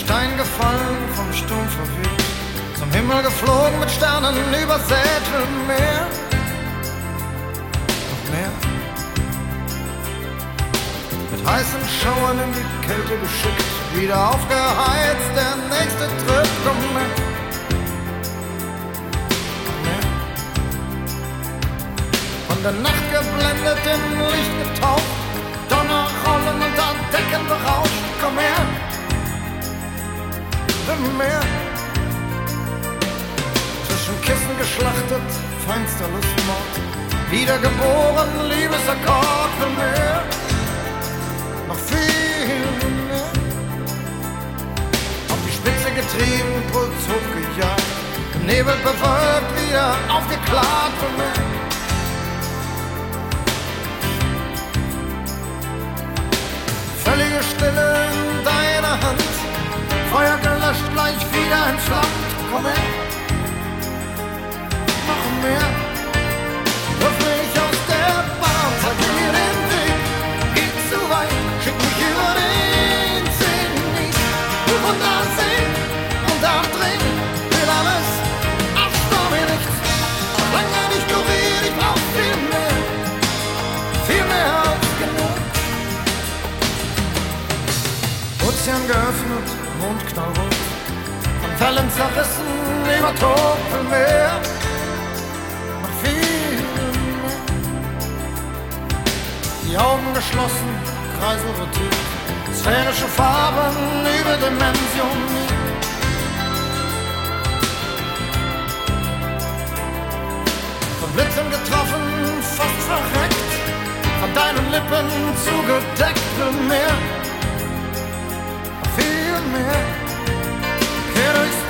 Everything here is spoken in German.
Stein gefallen, vom Sturm verweht, zum Himmel geflogen, mit Sternen übersät, will mehr, noch mehr. Mit heißen Schauern in die Kälte geschickt, wieder aufgeheizt, der nächste Trip, komm mehr, noch mehr. Von der Nacht geblendet, im Licht getaucht, Donner rollen unter Decken berauscht, komm her, will mehr. Zwischen Kissen geschlachtet, feinster Lustmord, wiedergeboren, Liebesakkord, will mehr, noch viel mehr. Auf die Spitze getrieben, Puls hochgejagt, im Nebel bewölkt, wieder aufgeklärt, will mehr. Völlige Stille in deiner Hand, Feuer gelöscht, gleich wieder entflammt. Komm her, noch mehr. Wirf mich aus der Bahn, zeig mir den Weg. Geht zu weit, schick mich über den Zenit. Runter sehen und abdrehen, will alles, abstau mir nichts. Lange nicht kuriert, ich brauch viel mehr als genug. Ozean geöffnet, Mond knallrot, von Wellen zerrissen, über Topelmeer, noch viel mehr. Die Augen geschlossen, Kreisel rotiert, sphärische Farben überdimensioniert. Von Blitzen getroffen, fast verreckt, von deinen Lippen zugedeckt, will mehr, viel mehr. Kehr durchs